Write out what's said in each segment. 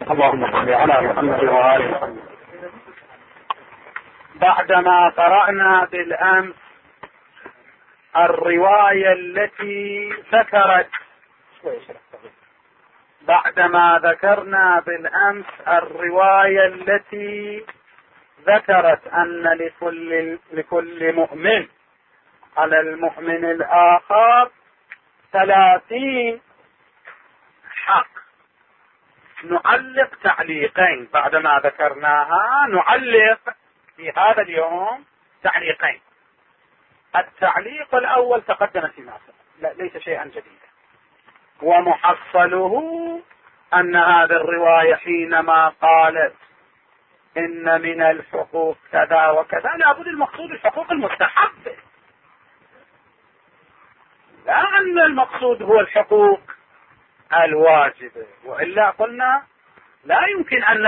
اللهم صل على محمد وآل محمد. بعدما قرأنا بالأمس الرواية التي ذكرت بعدما ذكرنا بالأمس الرواية التي ذكرت أن لكل مؤمن على المؤمن الآخر 30 حق. نعلق تعليقين بعدما ذكرناها، نعلق في هذا اليوم تعليقين. التعليق الأول تقدم فيما سبق، ليس شيئا جديدا، ومحصله أن هذه الرواية حينما قالت إن من الحقوق كذا وكذا لابد المقصود الحقوق المستحبة، لا أن المقصود هو الحقوق الواجبة، وإلا قلنا لا يمكن أن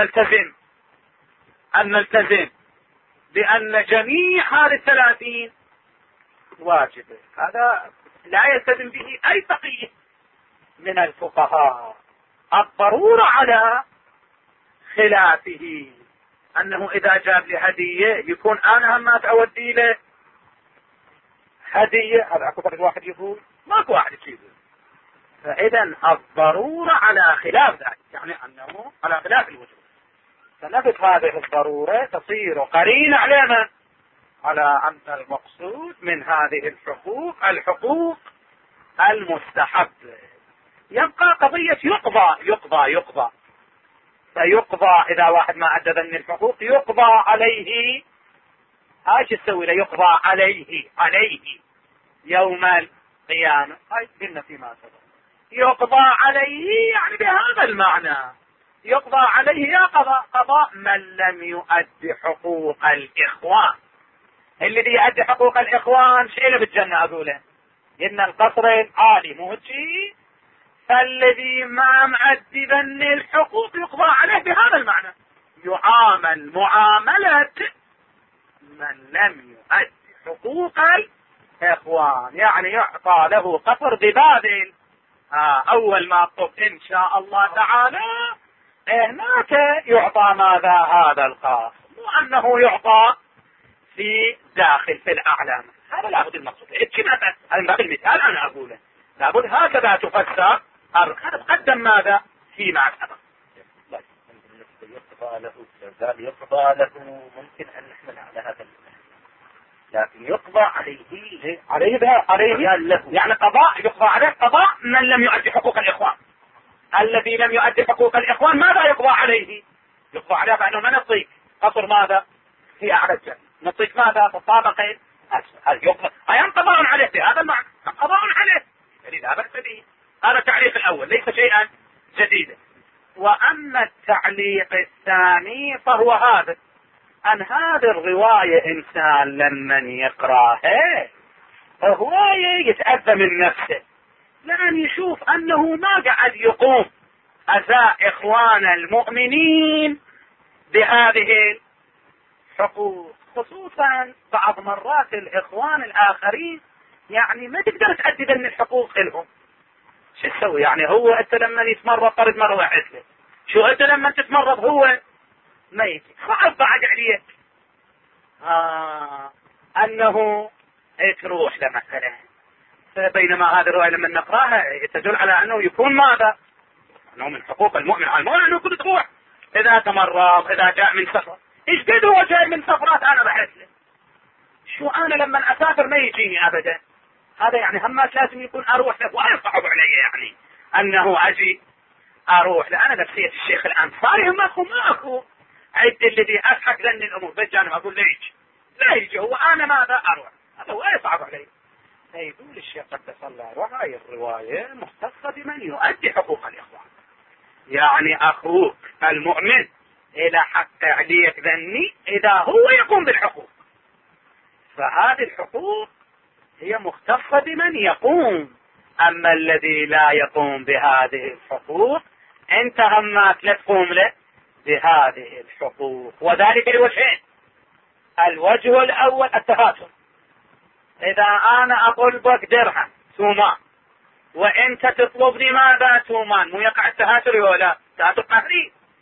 نلتزم بأن جميع هذه 30 واجبة. هذا لا يلتزم به أي فقيه من الفقهاء. الضرورة على خلافه أنه إذا جاب لي هدية يكون أنا هم أودي له هدية. هذا أكو واحد يقول ماكو واحد يقول. فإذا الضرورة على خلاف ذلك، يعني أنه على خلاف الوجود. فنفت هذه الضرورة تصير قرينة على من؟ على أن المقصود من هذه الحقوق المستحبة. يبقى قضية يقضى فيقضى إذا واحد ما أدى ذن الحقوق يقضى عليه. هاي شو تسوي له؟ يقضى عليه يوم القيامة. هاي قلنا فيما سبق يقضى عليه، يعني بهذا المعنى يقضى عليه يا قضاء من لم يؤدي حقوق الإخوان. الذي يؤدي حقوق الإخوان شيله بالجنة أقوله إن القصر العالي موجي، فالذي ما مؤدي ذن الحقوق يقضى عليه بهذا المعنى، يعامل معاملة من لم يؤدي حقوق الإخوان، يعني يعطى له قصر ببابل. أول ما قلت إن شاء الله تعالى هناك يعطى ماذا؟ هذا الخاص، وأنه يعطى في داخل في الأعلام. هذا لابد المقصود. هذا باب المثال أنا أقوله، لابد هكذا تفسر. قدم ماذا فيما سبق. يقضى له ممكن أن نحمل على هذا، لكن يقضى عليه يعني قضاء يقضى عليه قضاء من لم يؤدي حقوق الإخوان. الذي لم يؤدي حقوق الإخوان ماذا يقضى عليه؟ يقضى عليه بأنه ما نطيق قصر ماذا في أعلى الجنة، نطيق ماذا في الطابق الأسفل. أيام قضاء عليه بهذا المعنى، قضاء عليه لا بأس به. هذا التعليق الأول ليس شيئا جديدا. وأما التعليق الثاني فهو هذا، أن هذه الرواية إنسان لمن يقرأها هو يتأذى من نفسه، لأن يشوف أنه ما قاعد يقوم أذى إخوان المؤمنين بهذه الحقوق. خصوصا بعض مرات الإخوان الآخرين يعني ما تقدر تأدي ذن الحقوق لهم. شو تسوي؟ يعني هو أنت لما يتمرض طرد مرة واحد له، شو أنت لما تتمرض هو ما يجي صعب بعد عليك أنه تروح له مثلا. بينما هذه الرواية لما نقراها تدل على أنه يكون ماذا؟ أنه من حقوق المؤمن على المؤمن أنه كل تروح إذا تمرض، إذا جاء من سفر. إيش قد هو جاي من سفرات أنا بحث له؟ شو أنا لما أسافر ما يجيني أبدا؟ هذا يعني همات لازم يكون أروح له، وأنا صعب علي يعني أنه أجي أروح له. أنا نفسية الشيخ الأنصاري هم ماكو عد الذي أسحق لأن الأمور بالجانب أقول ليش لا يجي هو، أنا ماذا أروح؟ هذا هو يصعب علي. يقول الشيخ قدس الله روحه هاي الرواية مختصة بمن يؤدي حقوق الإخوان، يعني أخوك المؤمن إلى حق عليك ذني إذا هو يقوم بالحقوق، فهذه الحقوق هي مختصة بمن يقوم. أما الذي لا يقوم بهذه الحقوق أنت همك لا تقوم له بهذه الحقوق. وذلك لوجهين: الوجه الأول التفاتر، إذا أنا أطلبك درهم تومان وأنت تطلبني ماذا؟ تومان، مو يقع التهاتر ولا تهاتر قهري؟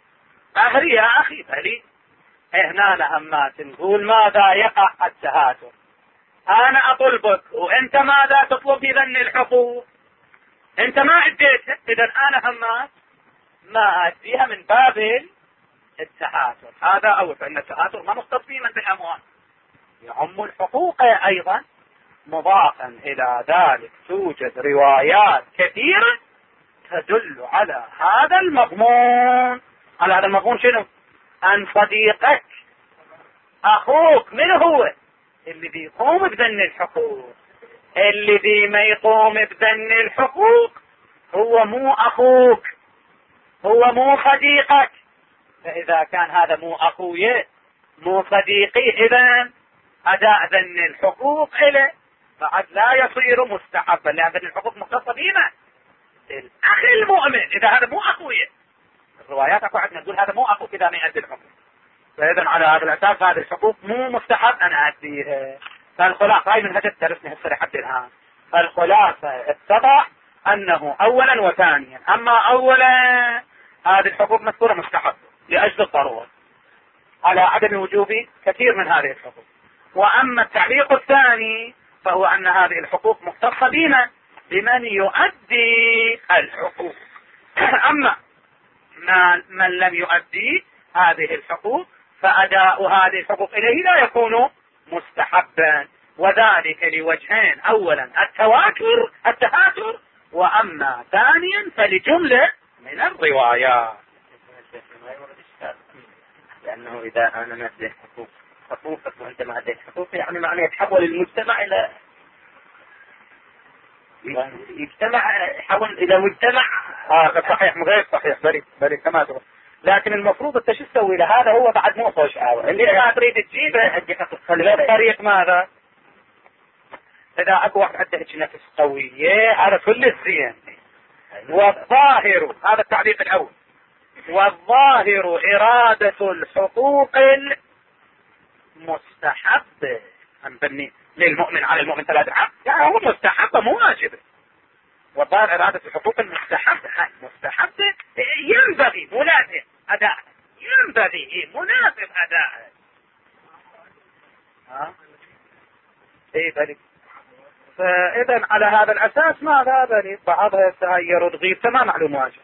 أهري يا أخي فلي هنا همات نقول ماذا يقع التهاتر. أنا أطلبك وأنت ماذا تطلب بذن الحقوق؟ أنت ما أديتها، إذا أنا همات ما أديها من باب التهاتر. هذا أول، فإن التهاتر ما مختص به من بالأموال، يعم الحقوق أيضا. مضافا إلى ذلك توجد روايات كثيرة تدل على هذا المضمون. على هذا المضمون شنو؟ أن صديقك أخوك من هو؟ الذي يقوم بذن الحقوق. الذي ما يقوم بذن الحقوق هو مو أخوك، هو مو صديقك. فإذا كان هذا مو أخوي مو صديقي، إذن أداء ذن الحقوق إليه بعد لا يصير مستحبا، لأن ذن الحقوق مختصة بما الأخ المؤمن. إذا هذا مو أخوي، الروايات أكو عندنا تقول هذا مو أخوك إذا ما يؤدي الحقوق، فإذا على هذا الأساس هذه الحقوق مو مستحب أن أديها. فالخلاصة هاي من هذا درسنا هسه لحد الآن. فالخلاصة اتضح أنه أولا وثانيا، أما أولا هذه الحقوق مذكورة مستحب لأجل الضرورة على عدم وجوب كثير من هذه الحقوق. وأما التعليق الثاني فهو أن هذه الحقوق مختصة بما بمن يؤدي الحقوق. أما من لم يؤدي هذه الحقوق فأداء هذه الحقوق إليه لا يكون مستحبا، وذلك لوجهين: أولا التهاتر، وأما ثانيا فلجملة من الروايات. لأنه إذا أنا ما أديت حقوقك وأنت ما أديت حقوق، يعني معنى يتحول المجتمع إلى يحول إلى مجتمع. صحيح، غير صحيح، بري كما تقول. لكن المفروض انت شو تسوي له؟ هذا هو بعد مو خوش عاوة اللي ما تريد تجيبه بطريق ماذا؟ اذا اكو واحد عنده نفس قوية هذا كل زين. والظاهر، هذا التعليق الاول، والظاهر ارادة الحقوق المستحبة نبني للمؤمن على المؤمن 3 حق، يعني هو مستحبة مو واجبة. والظاهر ارادة الحقوق المستحبة، مستحبة ينبغي مناسب اداء، ينبغي مناسب اداء. ايه بلي. فاذا على هذا الاساس ماذا بلي بعضها يتغير وتغير تمام معلوم واجب.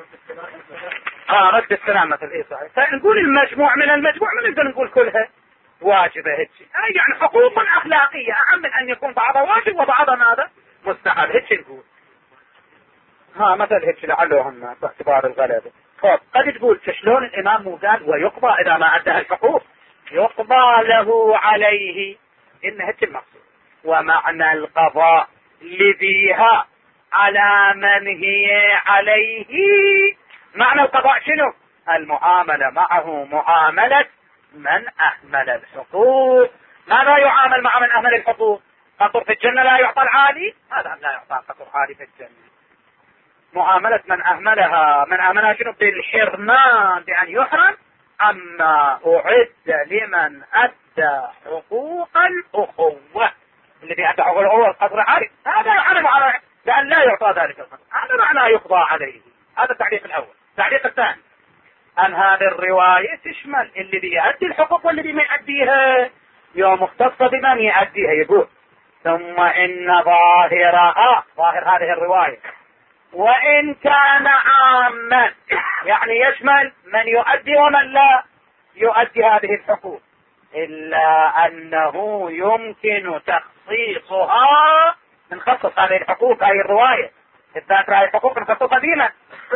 رد السلام مثل ايه صحيح. فنقول المجموع من المجموع من نقدر نقول كلها واجبة هيك، يعني حقوق اخلاقية اهم من ان يكون بعضها واجب وبعضها ماذا مستحب، هيك نقول. مثل هيك لعلهم باعتبار الغلبة. قد تقول شلون الامام مو قال ويقضى اذا ما ادى الحقوق؟ يقضى له عليه، ان هيك المقصود. ومعنى القضاء لذيها على من هي عليه، معنى القضاء شنو؟ المعاملة معه معاملة من اهمل الحقوق. ماذا يعامل مع من اهمل الحقوق؟ قطر في الجنة لا يعطى العالي، هذا لا يعطى قطر عالي في الجنة. معاملة من أهملها شنو؟ بالحرمان، بأن يحرم عما أعد لمن أدى حقوق الأخوة. الذي أدى حقوق الأخوة القدر عالي، هذا يحرم على لأن لا يعطى ذلك القدر، هذا معنى يقضى عليه. هذا التعليق الأول. التعليق الثاني أن هذه الرواية تشمل الذي يؤدي الحقوق والذي ما يؤديها، يوم مختصة بمن يؤديها. يقول ثم إن ظاهر هذه الرواية وإن كان عاما، يعني يشمل من يؤدي ومن لا يؤدي هذه الحقوق، إلا أنه يمكن تخصيصها. نخصص هذه الحقوق، هذه الرواية الذات هذه الحقوق نخصصها بما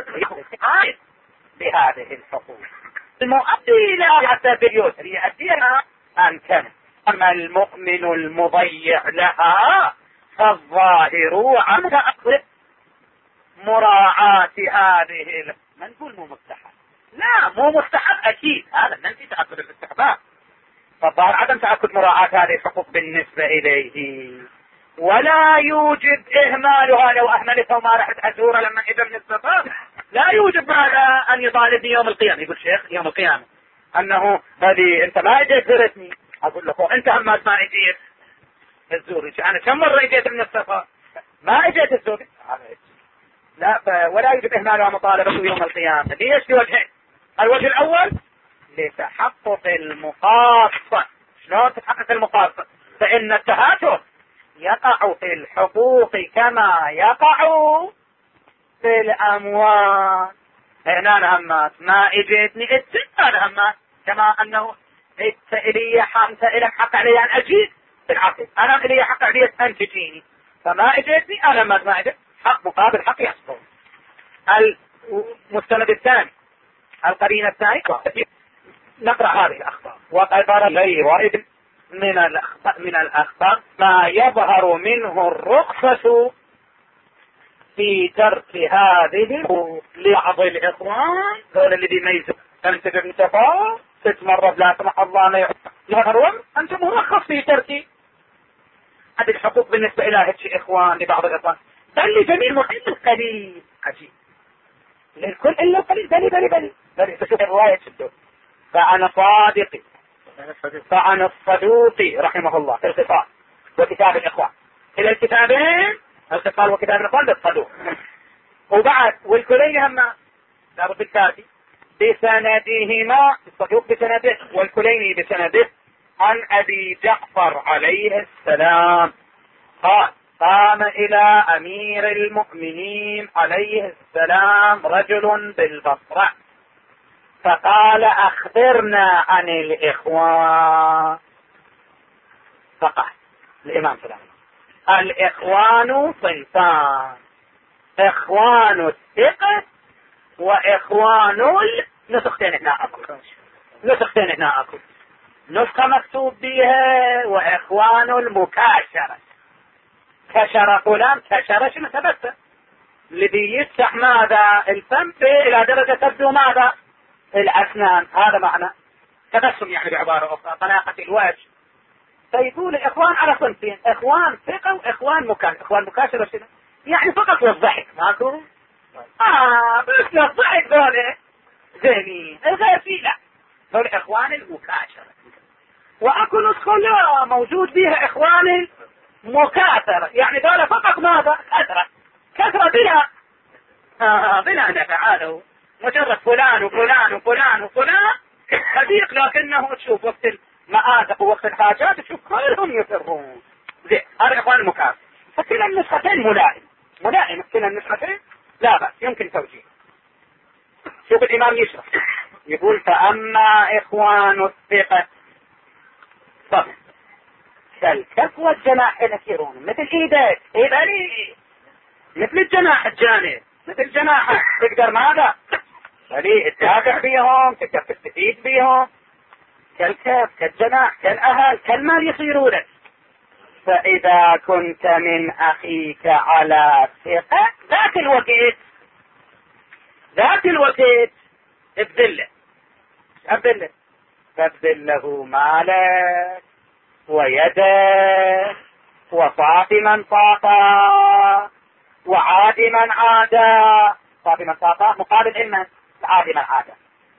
بهذه الحقوق المؤدي لا حتى باليسر يؤديها أن كان. أما المؤمن المضيع لها فالظاهر عن أقصد مراعاة هذه. ما نقول مو مستحب، لا مو مستحب أكيد، هذا ننفي تأكد الاستحباب. فالظاهر عدم تأكد مراعاة هذه الحقوق بالنسبة إليه، ولا يوجب إهمالها. لو أهملتها وما رحت أزورها لما إذا من السفر لا يوجب هذا أن يطالبني يوم القيامة. يقول شيخ يوم القيامة أنه هذه أنت ما إجيت زرتني، أقول لك أنت هم ما إجيت تزوري، أنا كم مرة إجيت من السفر ما إجيت تزوري. لا ولا يوجب إهمالها مطالبته يوم القيامة. ليش؟ لوجهين: الوجه الأول لتحقق المقاصة. شلون تتحقق المقاصة؟ فإن التهاتف يقع في الحقوق كما يقع في الأموال. هنا الهمات ما اجيتني اتسنى الهمات، كما انه انت الي انت الك حق علي ان اجيب بالعقل، انا الي حق علي ان تجيني، فما اجيتني انا ما اجيت، حق مقابل حق يحصل. المستند الثاني القرينة الثانية نقرأ هذه الأخبار. وقدر لي ورد من الأخبار ما يظهر منه الرخصة في ترك هذه لبعض الإخوان دول اللي بيميزوا أنت بمتفاق تتمرد لا سمح الله ما يظهرون أنت مرخص في ترك هذه الحقوق بالنسبة إلى هذه إخوان لبعض الإخوان، بل لجميع المحيط القليل. عجيب للكل إلا القليل. بل تشوف الرواية تشدو. فعن الصدوق رحمه الله في الخطاب وكتاب الإخوان إلى الكتابين الخطاب وكتاب الإخوان بالصدوق. وبعد والكلين هما دار بالتالي بسندهما الصدوق بسنده والكلين بسنده عن أبي جعفر عليه السلام قال قام إلى أمير المؤمنين عليه السلام رجل بالبصرة فقال أخبرنا عن الإخوان. فقال الإمام سلام الإخوان صنفان، إخوان الثقة وإخوان نسختين هنا أكو نسخة مكتوب بها وإخوان المكاشرة. كشر فلان كشر شنو تبسم اللي بيفتح ماذا الفم إلى درجة تبدو ماذا الأسنان، هذا معنى تبسم يعني بعبارة أخرى طلاقة الوجه. فيقول الإخوان على صنفين، إخوان ثقة وإخوان مكاشرة. إخوان مكاشرة شنو يعني؟ فقط للضحك ماكو بس للضحك ذولا زينين، الغير فيه لا، ذول إخوان المكاشرة. وأكو نسخة لا موجود بها إخوان مكاثرة، يعني ذولا فقط ماذا كثرة بلا نفعاله مجرد فلان وفلان وفلان وفلان صديق، لكنه تشوف وقت المآزق ووقت الحاجات تشوف كلهم يفرون. زين هذا إخوان المكاثرة. فكلا النسختين ملائم كلا النسختين لا بأس يمكن توجيه. شوف الإمام يشرح يقول فأما إخوان الثقة طبعا كالكف والجناح يسيرون مثل إيدك إيداني مثل الجناح الجانب مثل جناحك تقدر ماذا فليه تتابع بيهم تقدر تستفيد بيهم. كالكف كالجناح كالأهل كالمال يصيرون. فإذا كنت من أخيك على ثقة ذات الوقت ابذله فابذل له مالك ويدك وصاف من صافا وعاد من عادا. صاف من صافا مقابل إما عاد من عادا.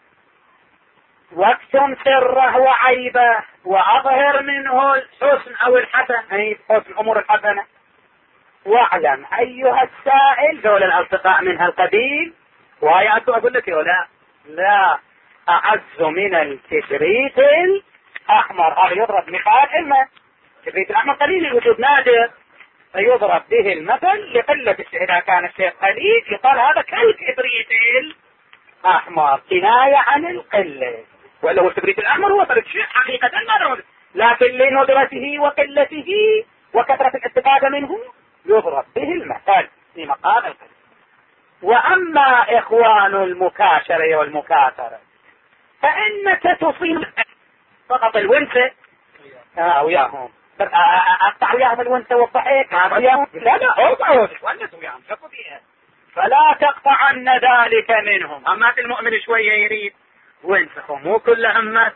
واكتم سره وعيبه وأظهر منه الحسن أو الحسن أي حسن الأمور الحسنة. واعلم أيها السائل دول الأصدقاء من هالقبيل وآيات أقول لك لا أعز من الكبريت الأحمر. هذا يضرب مثال إما الكبريت الأحمر قليل الوجود نادر فيضرب به المثل لقلة الشيء. إذا كان الشيء قليل يقال هذا كالكبريت الأحمر كناية عن القلة، ولا هو الكبريت الأحمر هو فرق شيء حقيقة ما نقول، لكن لندرته وقلته وكثرة الاستفادة منه يضرب به المثل في مقام القلة. وأما إخوان المكاشرة والمكاثرة فإنك تصيب فقط الونسة وياهم أقطع وياهم الونسة والضحك وياهم لا أوضعوا تونسوا وياهم شكوا فيها فلا تقطعن ذلك منهم. أما المؤمن شوية يريد وينسخوا مو كل همات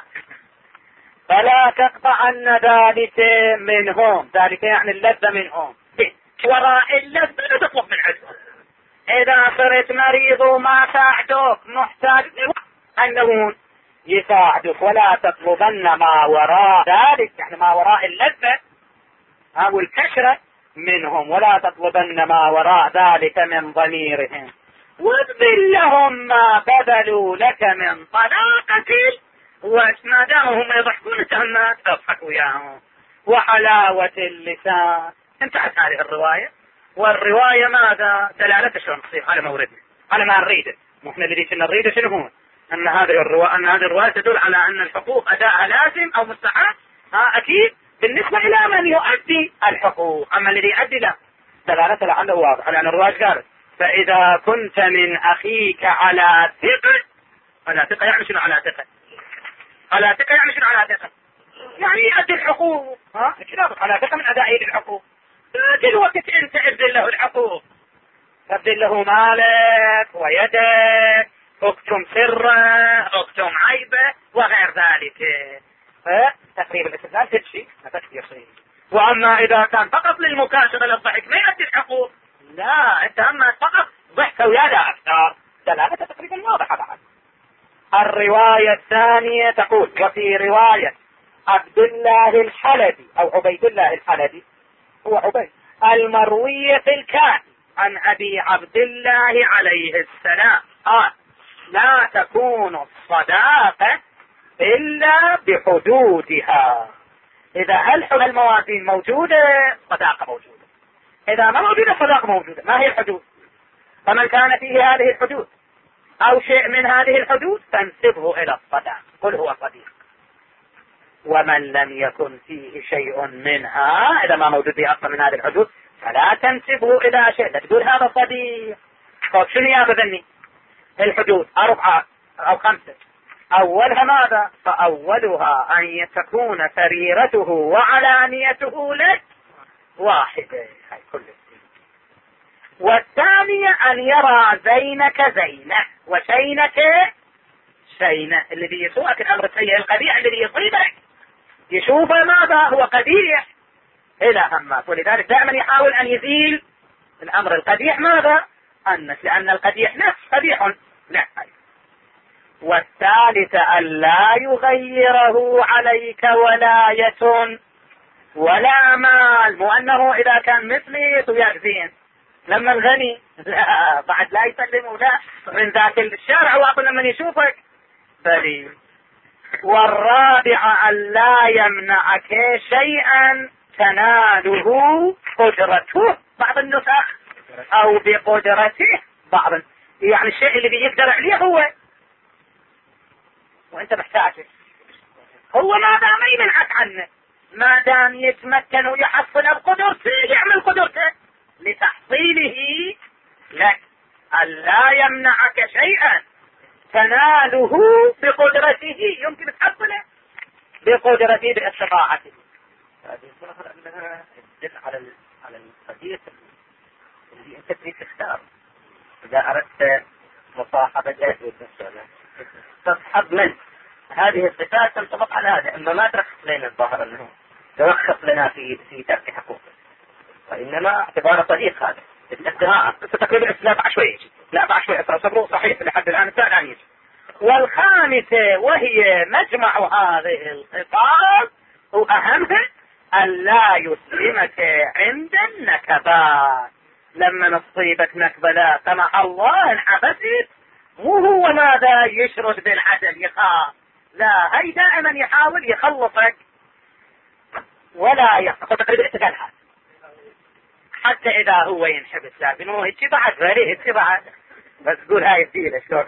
فلا تقطعن ذلك منهم. ذلك يعني اللذة منهم وراء اللذة لا تطلب من عندهم. إذا صرت مريض وما ساعدوك محتاج أنه يساعدك ولا تطلبن ما وراء ذلك يعني ما وراء اللذة أو الكشرة منهم ولا تطلبن ما وراء ذلك من ضميرهم. وابذل لهم ما بذلوا لك من طلاقة، وما داموا هم يضحكون تهمات اضحك وياهم، وحلاوة اللسان. انتهت هذه الرواية. والرواية ماذا؟ دلالة شلون تصير على موردنا، على ما نريده. احنا اللي كنا نريده شنو هو؟ ان هذه الرواية تدل على ان الحقوق اداءها لازم او مستحب، اكيد بالنسبة الى من يؤدي الحقوق. اما الذي يؤدي لا، دلالته لعله واضح. على ان الرواية قالت فاذا كنت من اخيك على ثقة. على ثقة يعني شنو على ثقة؟ على ثقة يعني شنو على ثقة؟ يعني يؤدي الحقوق. كتابك على ثقة من اداء الحقوق. دلوقتي انت ابذل له الحقوق، ابذل له مالك ويدك، اكتم سره، اكتم عيبه وغير ذلك. فتقريب الاستدلال تمشي هذا يصير. واما اذا كان فقط للمكاشفه للضحك ما يؤدي الحقوق، لا، انت اما فقط ضحك ويا لا اكثر، دلاله تقريبا واضحه بعد. الروايه الثانيه تقول وفي روايه عبد الله الحلبي او عبيد الله الحلبي، هو عبيد، المروية في الكافي عن أبي عبد الله عليه السلام قال لا تكون الصداقة إلا بحدودها. إذا هل الموازين موجودة صداقة موجودة، إذا ما موجودة صداقة موجودة. ما هي الحدود؟ فمن كان فيه هذه الحدود أو شيء من هذه الحدود فانسبه إلى الصداقة، قل هو صديق. ومن لم يكن فيه شيء منها، إذا ما موجود فيه أصلا من هذه الحدود، فلا تنسبه إلى شيء، لا تقول هذا صديق. طيب شنو ياخذني؟ الحدود 4 أو 5. أولها ماذا؟ فأولها أن تكون سريرته وعلانيته لك واحدة، هاي كل. والثانية أن يرى زينك زينة وشينك شينة. الذي يسوءك الأمر السيء القبيح الذي يصيبك يشوف ماذا هو قبيح إلى همات، ولذلك دائما يحاول أن يزيل الأمر القبيح ماذا؟ لأن القبيح نفس قبيح. لا. والثالثة أن لا يغيره عليك ولاية ولا مال، مو أنه إذا كان مثلي ويأذين لما الغني لا بعد لا يسلم ولا من ذاك الشارع واقل لما يشوفك بلي. والرابعة أن لا يمنعك شيئا تناله قدرته، بعض النسخ، أو بقدرته بعض، يعني الشيء اللي بيقدر عليه هو وانت محتاجه، هو ما دام يمنعك عنه، ما دام يتمكن ويحصل بقدرته يعمل قدرته لتحصيله لك. ألا يمنعك شيئا تناله بقدرته، يمكن تحصله بقدرته باستطاعته. هذه الظاهر انها تدل على القضية اللي انت تريد تختار. اذا اردت مصاحبة تصحب من هذه الصفات تنطبق على هذا، اما ما ترخص لنا الظاهر انه ترخص لنا في ترك حقوقه، وانما اعتبار صديق هذا الاقتراء. تقريبا لا عشوائي، لا عشوائي، صبروا صحيح لحد الان الثاني. والخامسة وهي مجمع هذه الخطاب واهمها أن لا يسلمك عند النكبات. لما نصيبك نكبة لا سمح الله انعبست، مو هو ماذا يشرد بالعدل يخاف، لا، هي دائما يحاول يخلصك ولا يخطئ. تقريبا اتقالها حتى اذا هو ينحبس، لكن هو هيك بعد غيره هيك بعد، بس تقول هاي الديلة شلون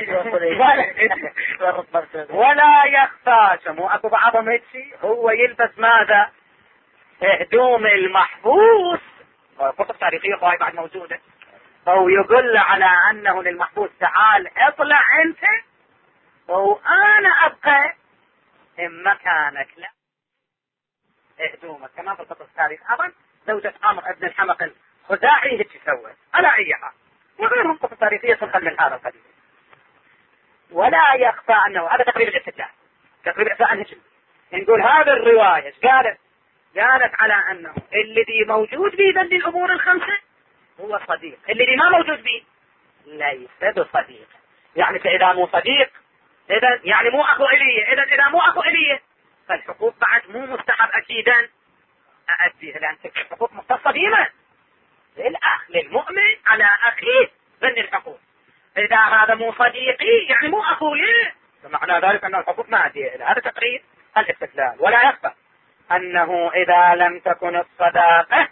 ولا يخفى. مو اكو بعضهم هيك هو يلبس ماذا؟ هدوم المحبوس، قصة تاريخية قوي بعد موجودة، او يقول على انه للمحبوس تعال اطلع انت وانا ابقى ان مكانك. لا، هدومك كما في قصة التاريخ. اظن زوجة عمرو ابن الحمق الخزاعي هيك سوت على اي حال، وغيرهم قصة تاريخية تنقل من هذا القبيل. ولا يخفى انه هذا تقريبا الاستدلال، تقريبا اعفاء الهجم. نقول هذا الرواية قالت على انه الذي موجود في ذل الامور الخمسة هو صديق، الذي ما موجود به ليس بصديق. يعني فاذا مو صديق اذا يعني مو اخو الي، اذا مو اخو الي فالحقوق بعد مو مستحب اكيدا ااديها، لان الحقوق مختصة بما للاخ للمؤمن على اخيه ذل الحقوق. إذا هذا مو صديقي يعني مو أخوي، فمعنى ذلك أن الحقوق مادية. هذا تقرير الاستدلال. ولا يخفى أنه إذا لم تكن الصداقة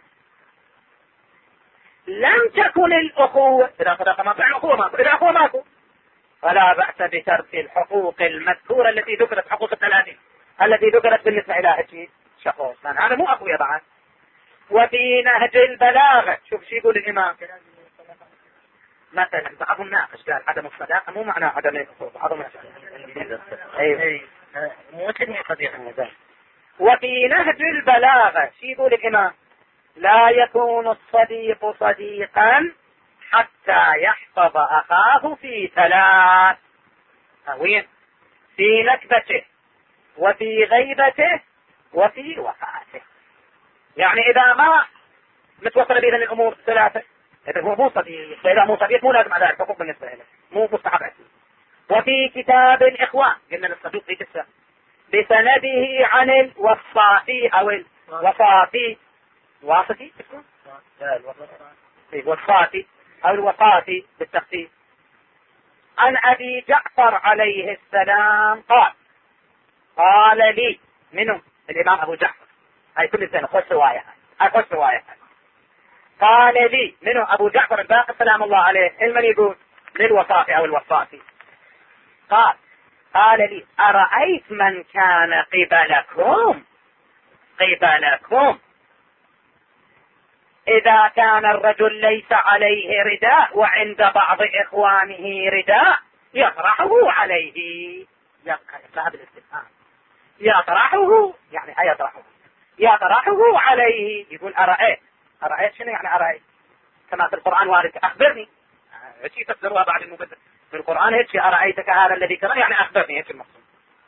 لم تكن الأخوة. إذا صداقة ما فعل أخوة ماكو، إذا أخوة ماكو، فلا بأس بترك الحقوق المذكورة التي ذكرت، حقوق الثلاثين التي ذكرت بالنسبة إلى شخص، هذا مو أخويا بعد. وفي نهج البلاغة شوف شو يقول الإمام مثلا، بعض الناقش قال عدم الصداقة مو معناه عدم الأخوة، بعضهم وفي نهج البلاغة شو يقول الإمام؟ لا يكون الصديق صديقا حتى يحفظ أخاه في ثلاث، وين؟ في نكبته وفي غيبته وفي وفاته. يعني إذا ما متوصل بين الأمور ثلاثة، إذا هو مو صديق، إذا مو صديق مو لازم على ذلك حقوق بالنسبة له، مو مستحب أكيد. وفي كتاب الإخوان قلنا للصديق في قصة بسنده عن الوصافي أو الوصافي، واسطي والصافي أو الوصافي بالتخفيف، عن أبي جعفر عليه السلام قال لي، منه الإمام أبو جعفر، هاي كل سنة خش رواية، قال لي منه أبو جعفر الباقر سلام الله عليه، المن يقول للوصافي أو الوصافي، قال لي أرأيت من كان قبلكم إذا كان الرجل ليس عليه رداء وعند بعض إخوانه رداء يطرحه عليه، يطرحه يعني يطرحه عليه. يقول أرأيت شنو يعني أرأيت؟ كما في القرآن وارد أخبرني، هيك تفسروها بعد المبدل في القرآن، هيك أرأيتك هذا الذي كان يعني أخبرني، هيك المقصود.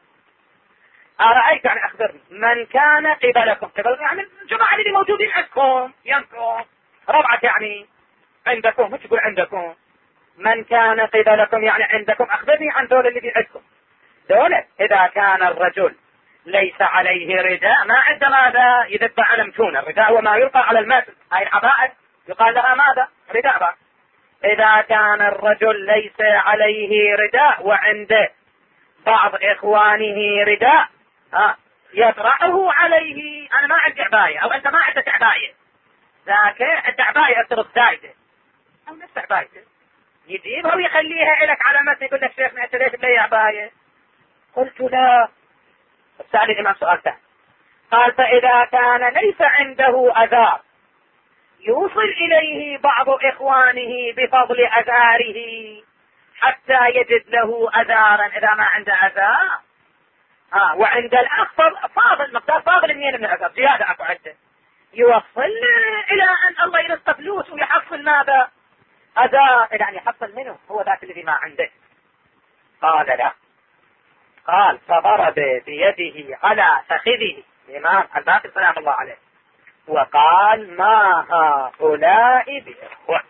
أرأيت يعني أخبرني من كان قبلكم يعني الجماعة اللي موجودين عندكم ينكم ربعة، يعني عندكم، مش تقول عندكم، من كان قبلكم يعني عندكم، أخبرني عن دول اللي عندكم. دولة إذا كان الرجل ليس عليه رداء، ما عنده ماذا يذب على متون، الرداء هو ما يلقى على المثل، هاي العبائد يقال لها ماذا؟ رداء بقى. إذا كان الرجل ليس عليه رداء وعند بعض إخوانه رداء يطرحه عليه. أنا ما عندي عباية، أو أنت ما عندك عباية، ذاك أنت عباية أفترض زايدة أو نفس عبايته، يجيبها ويخليها لك على مثل، يقول لك شيخنا أنت ليش بلي عباية؟ قلت لا. سأل الإمام سؤال ثاني، قال فإذا كان ليس عنده أذار يوصل إليه بعض إخوانه بفضل أذاره حتى يجد له أذارا، إذا ما عنده أذار وعند الأخ فاضل مقدار فاضل من الأذار زيادة أكو عنده، يوصل إلى أن الله يرزق فلوس ويحصل ماذا؟ أذار، يعني يحصل منه هو ذاك الذي ما عنده. قال لا، قال فضرب بيده على فخذه الإمام الباقر سلام الله عليه وقال ما هؤلاء بإخوة.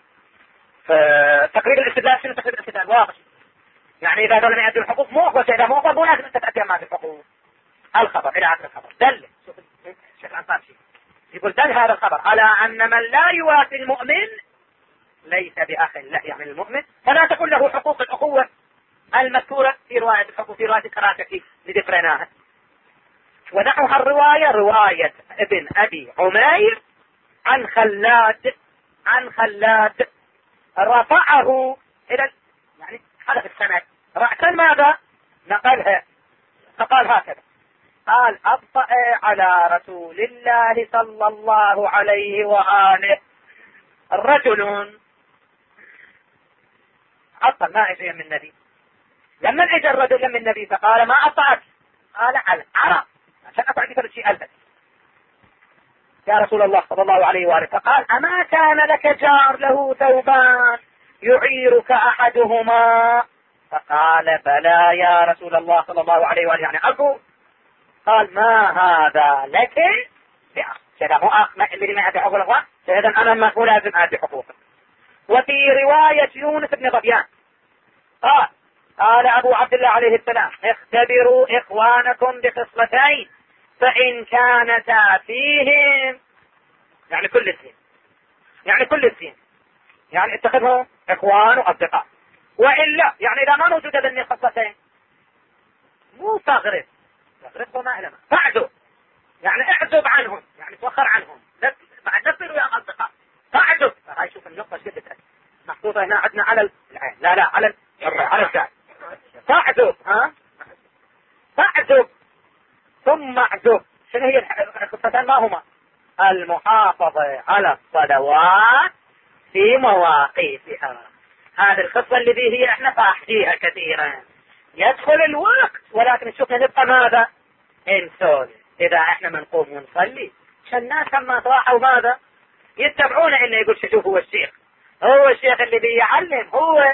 فتقريب الاستدلال شنو؟ تقريب الاستدلال واضح، يعني إذا دول ما يأدوا الحقوق مو أخوة، إذا مو أخوة مو لازم أنت تأتي ما في الحقوق. الخبر إلى آخر الخبر دل، شوف الشيخ الأنصار يقول دل هذا الخبر على أن من لا يوافي المؤمن ليس بأخ لا، يعني المؤمن فلا تكون له حقوق الأخوة المذكورة في رواية الحقوق، في رواية الكراتكي لذكرناها. ونحوها الرواية رواية ابن أبي عمير عن خلاد رفعه إلى، يعني هذا في السند رأسا ماذا نقلها، فقال هكذا، قال أبطأ على رسول الله صلى الله عليه وآله رجل عطل ما اجى من النبي. لما اجى الرجل من النبي فقال ما أبطأت، قال على العرب عشان أفعل كل شيء ألبس يا رسول الله صلى الله عليه وآله، فقال أما كان لك جار له ثوبان يعيرك أحدهما؟ فقال بلى يا رسول الله صلى الله عليه وآله، يعني أبو. قال ما هذا لك سيدا مو أخ اللي ما أدي حقوق الأخوان، سيدا أنا ما هو لازم أدي حقوقه. وفي رواية يونس بن ضبيان قال أبو عبد الله عليه السلام اختبروا إخوانكم بخصلتين فإن كانتا فيهم، يعني كل الدين، يعني اتخذهم إخوان وأصدقاء، وإلا يعني إذا ما موجودة ذني خصتين مو تغرب، تغرب وما إلى ما فاعذب، يعني اعذب عنهم، يعني توخر عنهم بعد نفسه يا أصدقاء فاعذب. هاي شوف النقطة شدتها محطوطة هنا عندنا على العين، لا على الفعل فاعذب، فاعذب ثم اعذب. شنو هي الخصتان؟ ما هما؟ المحافظة على الصلوات في مواقيتها. هذه الخصة التي هي احنا فاحشيها كثيرا، يدخل الوقت ولكن نشوف نبقى ماذا؟ انسان. اذا احنا منقوم ونصلي الناس لما راحوا ماذا؟ يتبعونه انه يقول شوف هو الشيخ اللي بيعلم، هو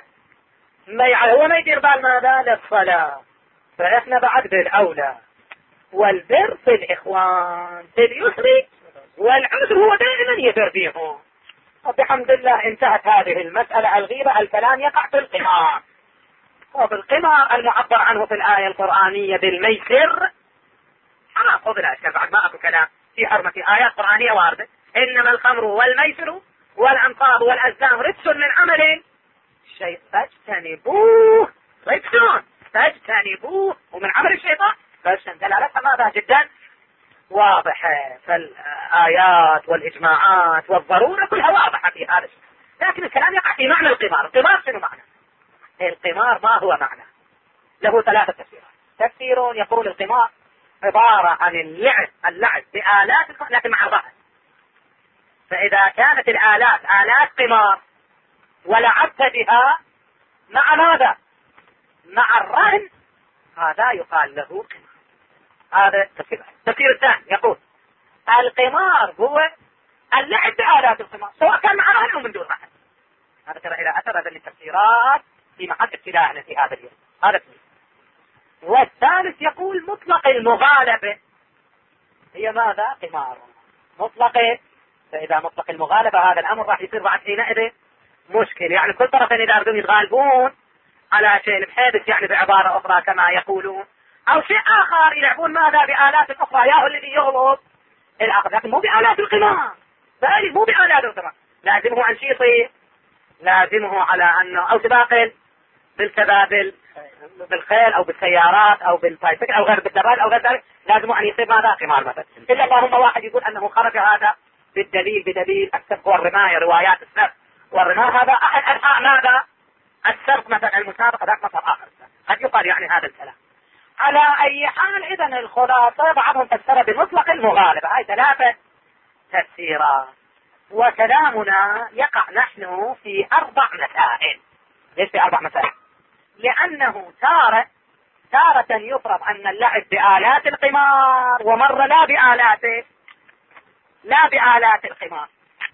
ما يدير بال ماذا؟ للصلاة. فاحنا بعد بالاولى والبر في الاخوان في اليسر والعسر هو دائما يبر فيهم. وبحمد الله انتهت هذه المسألة الغيبة. الكلام يقع في القمار، وفي القمار المعبر عنه في الآية القرآنية بالميسر حرام. خذ الأشكال بعد ما أكو كلام في حرمة آيات قرآنية واردة: إنما الخمر والميسر والأنصاب والأزلام رجس من عمل الشيء فاجتنبوه، رجس فاجتنبوه ومن عمل الشيطان. دلالتها ماذا؟ جدا واضحة. فالآيات والإجماعات والضرورة كلها واضحة في هذا الشيء. لكن الكلام يقع في معنى القمار. القمار شنو معنى؟ القمار ما هو معنى؟ له ثلاثة تفسيرات. تفسير يقول القمار عبارة عن اللعب بآلات لكن مع الرهن. فإذا كانت الآلات آلات قمار ولعبت بها مع ماذا؟ مع الرهن، هذا يقال له قمار. هذا التفسير الثاني يقول القمار هو اللعب بآلات القمار سواء كان مع رهن أو من دون رهن. هذا ترى إلى أثر هذه التفسيرات في محل ابتلاءنا في هذا اليوم. هذا التفسير. والثالث يقول مطلق المغالبة هي ماذا؟ قمار مطلقة. فإذا مطلق المغالبة هذا الأمر راح يصير بعد حينئذ مشكل. يعني كل طرفين إذا أردوا يتغالبون على شيء بحيث يعني بعبارة أخرى كما يقولون أو شيء آخر يلعبون ماذا؟ بآلات أخرى، ياهو الذي يغلط الآخر، لكن مو بآلات القمار. فهذه مو بآلات القمار. لازمه أن شيء لازمه على أنه أو سباق بالكبابل بالخيل أو بالسيارات أو بالبايسكل أو غير بالدراج أو غير ذلك، لازمه أن يصير ماذا؟ قمار مثلا. إلا اللهم واحد يقول أنه خرج هذا بدليل السبق والرماية، روايات السبق والرماية، هذا أحد أنحاء ماذا؟ السبق مثلا المسابقة، ذاك مثل آخر. قد يقال يعني هذا الكلام. على أي حال إذن الخلاصة بعضهم فسر بمطلق المغالبة. هاي ثلاثة تفسيرات. وكلامنا يقع نحن في 4 مسائل. ليش في 4 مسائل؟ لأنه تارة يفرض أن اللعب بآلات القمار ومرة لا بآلات القمار،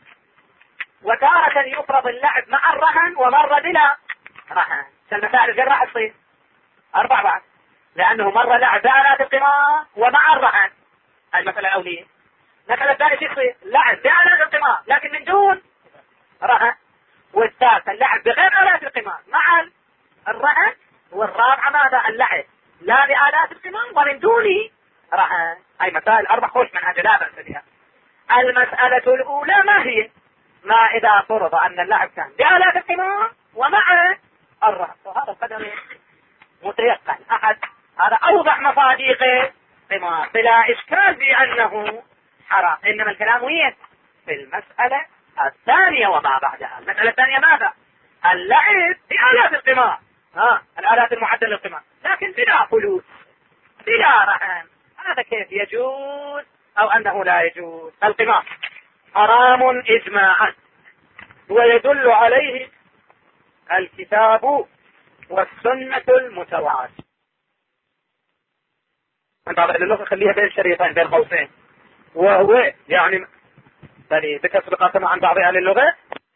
وتارة يفرض اللعب مع الرهن ومرة بلا رهن. المسائل الجر راح تصير 4 بعد، لأنه مرة لعب بآلات القمار ومع الرهن. المسألة الأولية. المسألة الثانية يصير لعب بآلات القمار لكن من دون رهن، والثالثة اللعب بغير آلات القمار مع الرهن، والرابعة ماذا؟ اللعب لا بآلات القمار ومن دونه رهن. أي مسائل 4 خوش من هذه لا بأس بها. المسألة الأولى ما هي؟ ما إذا فرض أن اللعب كان بآلات القمار ومع الرهن، وهذا القدر متيقن أحد هذا أوضح مصادق قمار بلا إشكال بأنه حرام. إنما الكلام وين؟ في المسألة الثانية وما بعدها. المسألة الثانية ماذا؟ اللعب بآلات القمار، الآلات المعدة للقمار لكن بلا فلوس بلا رهن. هذا كيف يجوز أو أنه لا يجوز؟ القمار حرام إجماعا، ويدل عليه الكتاب والسنة المتواترة. أنت على اللغة خليها بين الشريطين بين قوسين، وهو يعني بكسر القاف كما عن بعض أهل اللغة،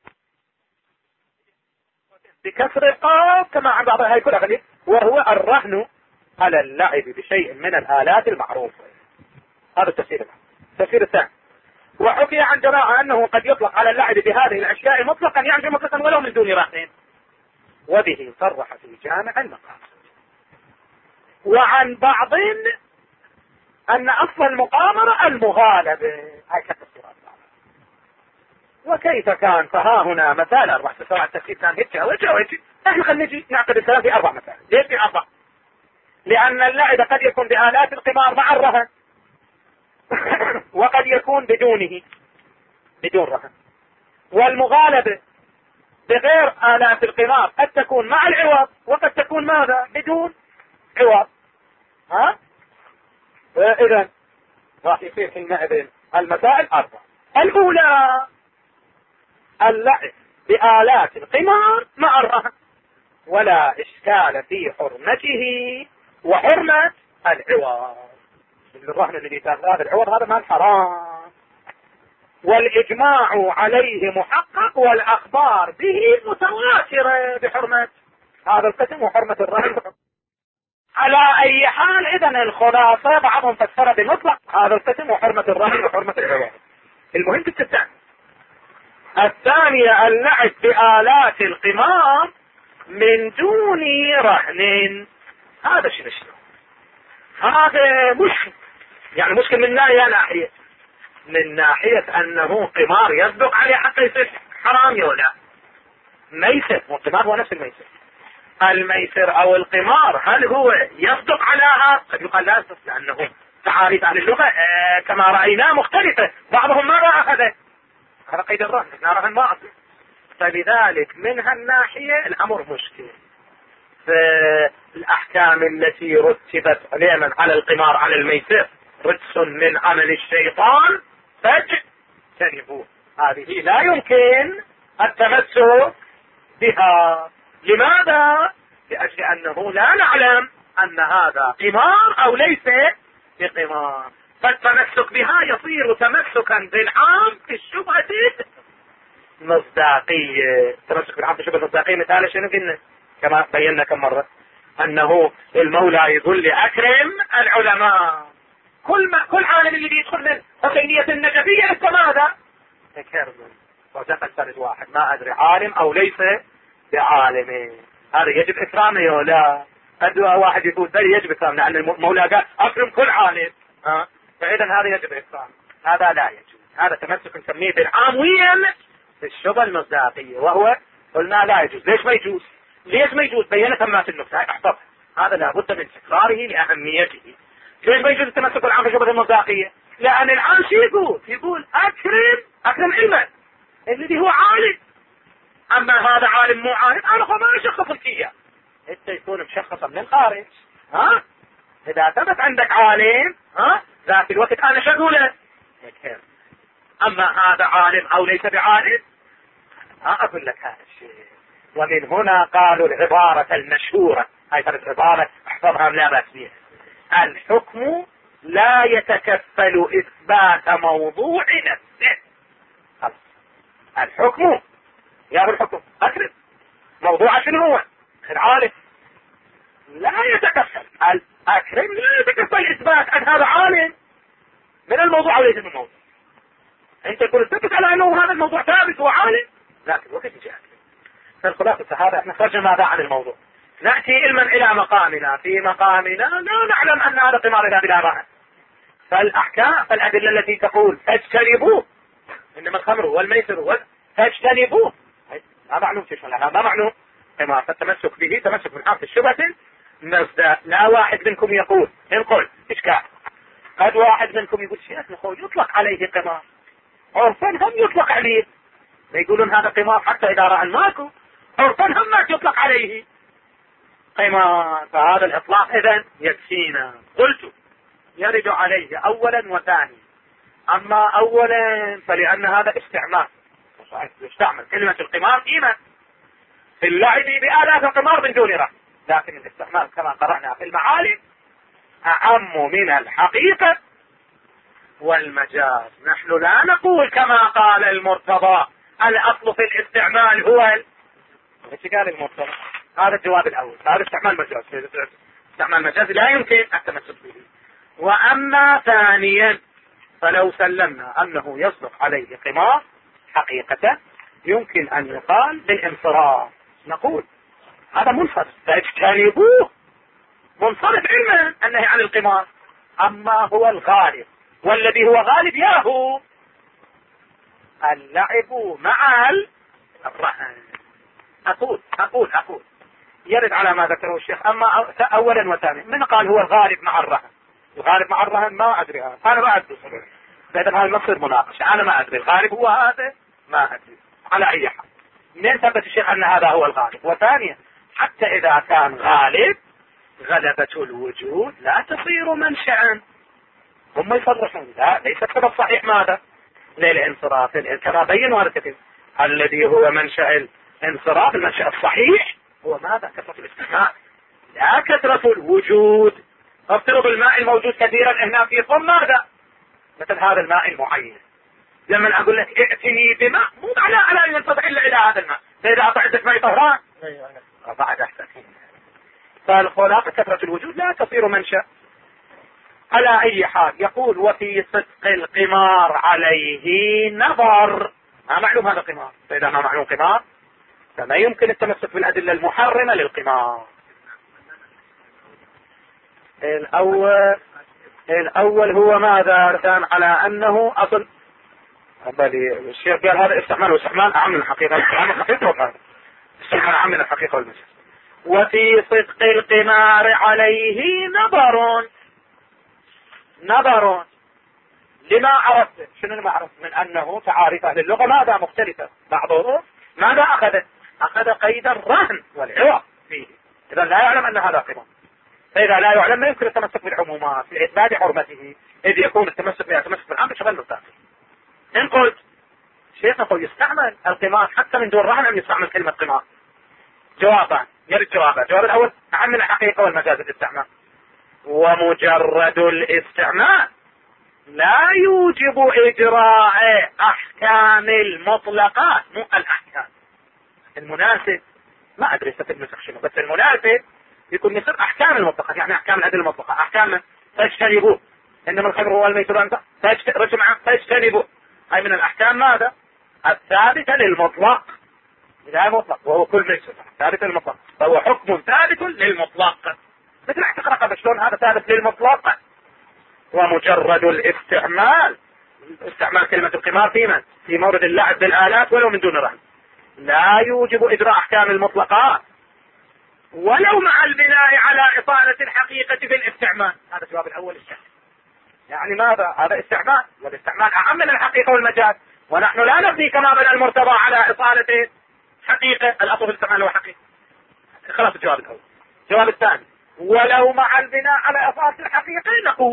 بكسر القاف كما عن بعض أهل كلها خليه، وهو الرهن على اللعب بشيء من الآلات المعروفة. هذا التفسير. التفسير الثاني: وحكي عن جماعة أنه قد يطلق على اللعب بهذه الأشياء مطلقا، يعني مطلقا ولو من دون رهن، وبه صرح في جامع المقاصد. وعن بعض أن أصل المقامرة المغالبة. هاي كالتفسيرات. وكيف كان؟ فها هنا مثال 4 تفسير كان هيك وهيك احنا خلينا نجي نعقد الكلام في 4 مسائل. ليش في 4؟ لأن اللعب قد يكون بآلات القمار مع الرهن وقد يكون بدونه، بدون رهن. والمغالبة بغير آلات القمار قد تكون مع العوض وقد تكون ماذا؟ بدون عوض. إذن راح يصير حينئذ المسائل 4. الأولى اللعب بآلات القمار مع الرهن، ولا إشكال في حرمته وحرمة العوض. الرهن الذي تاخذ هذا العوض هذا مال حرام، والإجماع عليه محقق والأخبار به متواترة بحرمة هذا القسم وحرمة الرهن. على أي حال إذن الخلاصة بعضهم فسر بمطلق هذا القسم وحرمة الرهن وحرمة العوض. المهم الثاني، الثانية اللعب بآلات القمار من دون رهن. هذا شنو؟ هذا مشكل، يعني مشكل من ناحية، من ناحية أنه قمار يصدق عليه حتى يصير حرام يا ولا ميسر. والقمار هو نفس الميسر. الميسر أو القمار هل هو يصدق على هذا؟ قد يقال لا يصدق، لأنه تعاريف عن اللغة كما رأينا مختلفة. بعضهم ما أخذه هذا قيد الرهن، رهن ما أصل. فلذلك من هالناحية الأمر مشكل. فالأحكام التي رتبت علما على القمار على الميسر رجس من عمل الشيطان فاجتنبوه. هذه لا يمكن التمسك بها. لماذا؟ لأجل أنه لا نعلم أن هذا قمار أو ليس بقمار، فالتمسك بها يصير تمسكا بالعام في الشبهة المصداقية. التمسك بالعام في الشبهة المصداقية مثال شنو قلنا كما بينا كم مرة، أنه المولى يقول لأكرم العلماء. كل عالم اللي بيدخل من حسينية النجفية لسه ماذا؟ تكرم وزقل فرد واحد، ما أدري عالم أو ليس بعالم. هذا يجب إكرامه ولا؟ أدوى واحد يقول ذلك يجب إكرامه لأن المولى قال أكرم كل عالم. فإذا هذا يجب إكرامه. هذا لا يجب. هذا تمسك نسميه بالعام وين في الشبهة المصداقية، وهو قلنا لا يجوز. ليش ما يجوز؟ ليش ما يجوز؟ بينا تمات النكتة احفظ. هذا لابد من تكراره لأهميته. ليش ما يجوز التمسك بالعام في الشبهة المصداقية؟ لأن العام شو يقول أكرم علما الذي هو عالم. أما هذا عالم مو عالم أنا ما أشخص فيه. أنت يكون مشخصا من الخارج. إذا ثبت عندك عالم ذات الوقت أنا شغولة. أما هذا عالم أو ليس بعالم أقول لك هذا الشيء. ومن هنا قالوا العبارة المشهورة، هاي كانت عبارة احفظها لا بأس بها: الحكم لا يتكفل إثبات موضوع نفسه. الحكم يا الحكم أكرم موضوع شنو هو؟ العالم لا يتكفل، الأكرم لا يتكفل إثبات أن هذا عالم من الموضوع أو ليس من الموضوع. أنت تقول تثبت على أنه هذا الموضوع ثابت وعالم، لكن وقت يجي أكرم. فالخلاصة هذا احنا خرجنا ماذا عن الموضوع. نأتي علما إلى مقامنا، في مقامنا لا نعلم أن هذا قمار إذا بلا رهن. فالأحكام فالأدلة التي تقول فاجتنبوه، إنما الخمر والميسر فاجتنبوه، ما معلوم شيء ما معلوم قمار. فالتمسك به تمسك من حرف الشبهة مصداق. لا واحد منكم يقول انقل إشكال، قد واحد منكم يقول شيء نقول يطلق عليه قمار، عرفا هم يطلق عليه، ما يقولون هذا قمار حتى إذا رأى ماكو، عرفا هم ما يطلق عليه قمار. فهذا الإطلاق إذن يكفينا. قلت يرد عليه أولا وثانيا. أما أولا فلأن هذا استعمال، يستعمل كلمة القمار قيمة في اللعب بآلات القمار من دون رهن، لكن الاستعمال كما قرأنا في المعالم أعم من الحقيقة والمجاز. نحن لا نقول كما قال المرتضى الأصل في الاستعمال هو قال المرتضى. هذا الجواب الأول، هذا استعمال مجاز. استعمال مجاز لا يمكن التمسك به. وأما ثانيا فلو سلمنا أنه يصدق عليه قمار حقيقة يمكن أن يقال بالانصراف، نقول هذا منصرف فاجتنبوه، منصرف علما أنه عن القمار. أما هو الغالب، والذي هو غالب ياهو اللعب مع الرهن. أقول يرد على ما ذكره الشيخ. أما أولا وثانيا من قال هو الغالب مع الرهن؟ الغالب مع الرهن ما أدري، أنا ما أدري صراحة، لأن هذا مصير مناقشة، أنا ما أدري الغالب هو هذا، ما أدري على أي حال. من ثبت الشيخ أن هذا هو الغالب؟ وثانيا حتى إذا كان غالب غلبة الوجود لا تصير منشأ. هم يصرحون لا، ليس سبب صحيح ماذا؟ للانصراف، كما بين وارثة الذي هو منشأ الانصراف. المنشأ الصحيح هو ماذا؟ كثرة الاستثناء لا كثرة الوجود. افترض الماء الموجود كثيرا هنا في صم ماذا؟ مثل هذا الماء المعين، لما اقول لك ائتني بماء مو على ان ينصرف الا الى هذا الماء، فاذا اعطيتك ماء طهران بعد احسن. فالخلاقة كثرة الوجود لا تصير منشأ. على اي حال يقول وفي صدق القمار عليه نظر. ما معلوم هذا قمار، فاذا ما معلوم قمار فما يمكن التمسك بالادلة المحرمة للقمار. الاول هو ماذا؟ كان على انه اصل الشيخ قال هذا استعمال، واستعمال اعم من الحقيقة، استعمال الحقيقة وهذا استعمال اعم من الحقيقة والمجاز. وفي صدق القمار عليه نظر لما عرفت. شنو ما عرفت؟ من انه تعارف اهل اللغة ماذا مختلفة، بعضهم ماذا اخذ قيد الرهن والعوض فيه، اذا لا يعلم ان هذا قمار. فاذا لا يعلم ما يمكن التمسك بالعمومات لاثبات حرمته، اذ يكون التمسك بالعام شغل التاخير. ان قلت شيخ نقول يستعمل القمار حتى من دون رهن ام يستعمل كلمة قمار؟ جوابان، يرد جوابان. الجواب الاول اعم من الحقيقة والمجاز الاستعمال، ومجرد الاستعمال لا يوجب اجراء احكام المطلقات، مو الاحكام. المناسب ما ادري ستنسخ شنو، بس المناسب يكون مثل احكام المطلقات، يعني احكام الادله المطلقه، احكام تجتنبوا انما الخمر هو الميسر انت رجع تجتنبوا، هاي من الاحكام ماذا؟ الثابته للمطلق. لا مطلق وهو كل ميسر ثابت للمطلق، فهو حكم ثابت للمطلق. مثل احتق رقبه شلون هذا ثابت للمطلق. ومجرد الاستعمال، استعمال كلمة القمار في من؟ في مورد اللعب بالآلات ولو من دون رهن، لا يوجب إجراء أحكام المطلقات ولو مع البناء على إطالة الحقيقة بالاستعمال. هذا الجواب الأول الشك. يعني ماذا؟ هذا استعمال، والاستعمال أعم من الحقيقة والمجاز، ونحن لا نبني كما بنى المرتضى على إطالة حقيقة. الأصل في الاستعمال هو حقيقة. خلاص الجواب الأول. الجواب الثاني ولو مع البناء على إطالة الحقيقة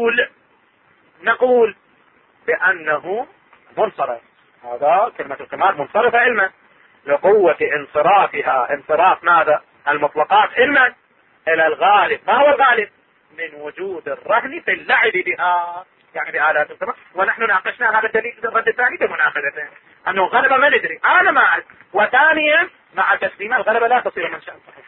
نقول بأنه منصرف. هذا كلمة القمار منصرفة علما لقوة انصرافها، انصراف ماذا؟ المطلقات علما إلى الغالب. ما هو الغالب؟ من وجود الرهن في اللعب بها، يعني بآلات القمار. ونحن ناقشنا هذا الدليل في الرد الثاني بمناقضته، أنه غلبة ما ندري، أنا ما أعرف. وثانيا مع تسليم الغلبة لا تصير منشأ صحيح.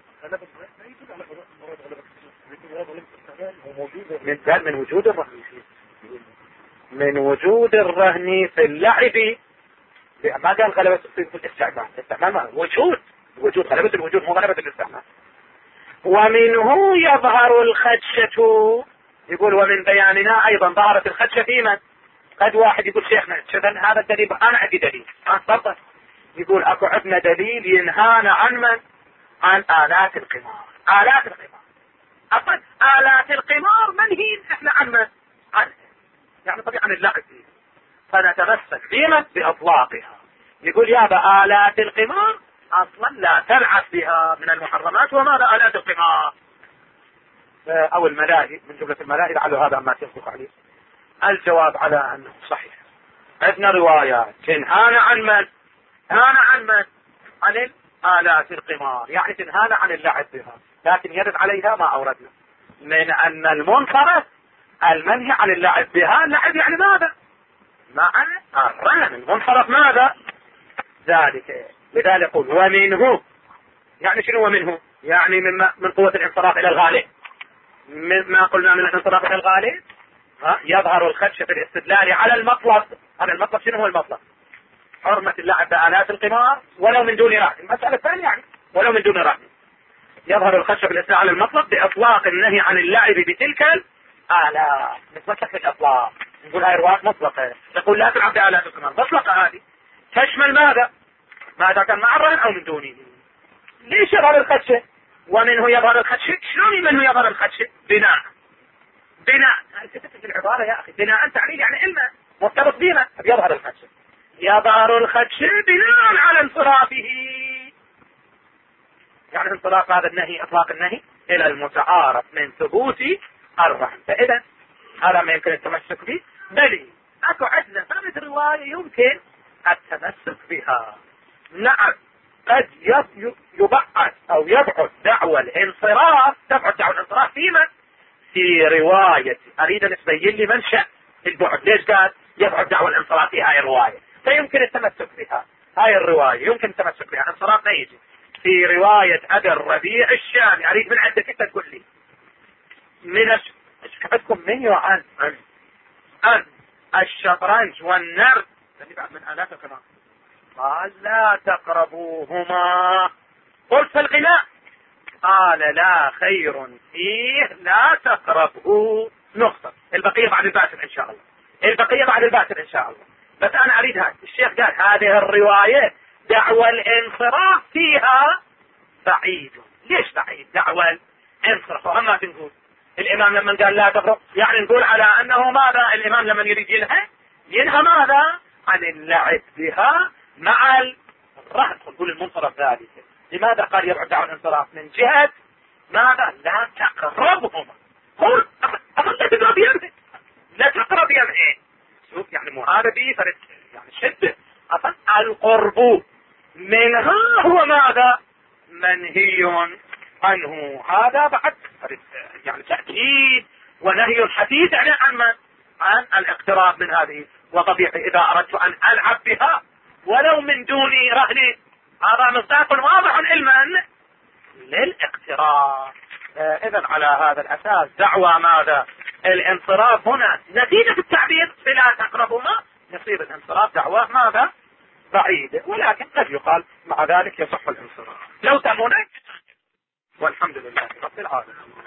من وجود الرهن، من وجود الرهن في اللعب. ما قال غلبة في الاستعمال، الاستعمال ما وجود غلبة الوجود مو غلبة الاستعمال. ومنه يظهر الخدشة، يقول ومن بياننا ايضا ظهرت الخدشة في من؟ قد واحد يقول شيخنا شذن هذا الدليل، انا عندي دليل تفضل. يقول اكو عندنا دليل ينهانا عن من؟ عن آلات القمار. آلات القمار اصلا آلات القمار منهين احنا عن من؟ يعني طبيعا اللعب فيه، فنتمسك بما بأطلاقها. يقول يا آلات القمار اصلا لا تلعب بها من المحرمات. وماذا آلات القمار؟ او الملاهي، من جملة الملاهي لعله هذا ما تصدق عليه. الجواب على انه صحيح. عندنا روايات تنهانا عن من؟ تنهانا عن من؟ عن آلات القمار، يعني تنهانا عن اللعب بها، لكن يرد عليها ما اوردنا من ان المنصرف المنهي عن اللعب بها. اللعب يعني ماذا؟ مع الرهن. المنصرف ماذا؟ ذلك. لذلك يقول ومنه، يعني شنو ومنه؟ يعني من قوة الانصراف الى الغالب. ما قلنا من الانصراف الى الغالب يظهر الخدشة في الاستدلال على المطلب. هذا المطلب شنو هو المطلب؟ حرمة اللعب بآلات القمار ولو من دون رهن. المسألة الثانية يعني ولو من دون رهن. يظهر الخدشة في الاستدلال على المطلب بإطلاق النهي عن اللعب بتلك الآلات. نتمسك في الإطلاق، نقول هاي روايات مطلقة، نقول لا تلعب بآلات القمار مطلقة. هذه تشمل ماذا؟ ماذا كان مع الرهن او من دونه. ليش يظهر الخدشة؟ ومنه يظهر الخدش. شلون منه يظهر الخدش؟ بناء التفت في العبارة يا أخي، بناء تعليل يعني علما مرتبط بما يظهر الخدش. يظهر الخدش بناء على انصرافه، يعني انطلاق هذا النهي، اطلاق النهي الى المتعارف من ثبوت الرحم. فاذا هذا ما يمكن التمسك به، بل اكو عندنا ثالث رواية يمكن التمسك بها. نعم، قد يبعد او يبعد دعوى الانصراف، تبعد دعوى الانصراف فيما في رواية. اريد ان تبين لي منشأ البعد، ليش قال يبعد دعوى الانصراف في هاي الرواية؟ فيمكن التمسك بها. هاي الرواية يمكن التمسك بها، الانصراف ما يجي في رواية ابي الربيع الشامي. اريد من عندك انت تقول لي من عندكم من عن الشطرنج والنرد اللي بعد من آلاف كمان قال لا تقربوهما. قلت في الغناء قال لا خير فيه لا تقربه. نقطة. البقية بعد الباسل ان شاء الله، البقية بعد الباسل ان شاء الله. بس انا اريد هذا. الشيخ قال هذه الرواية دعوى الانصراف فيها بعيد. ليش بعيد دعوى الانصراف؟ وهم بنقول الامام لما قال لا تقرب، يعني نقول على انه ماذا؟ الامام لما يريد ينهى ماذا؟ عن اللعب بها مع الرهن. نقول المنصرف ذلك. لماذا قال يبعد دعوى الانصراف؟ من جهة ماذا؟ لا تقربهما. قول لا تقرب يمه، لا تقرب يمه. شوف يعني مو هذا به فرد يعني شدة. اصلا القرب منها هو ماذا؟ منهي عنه. هذا بعد يعني تأكيد ونهي حديث يعني عن من؟ عن الاقتراب من هذه. وطبيعي اذا اردت ان العب بها ولو من دون رهن، هذا مصداق واضح علما للاقتراب. اذا على هذا الاساس دعوى ماذا؟ الانصراف هنا نتيجة التعبير بلا تقربهما، يصير الانصراف دعواه ماذا؟ بعيدة. ولكن قد يقال مع ذلك يصح الانصراف لو تمنع. والحمد لله رب العالمين.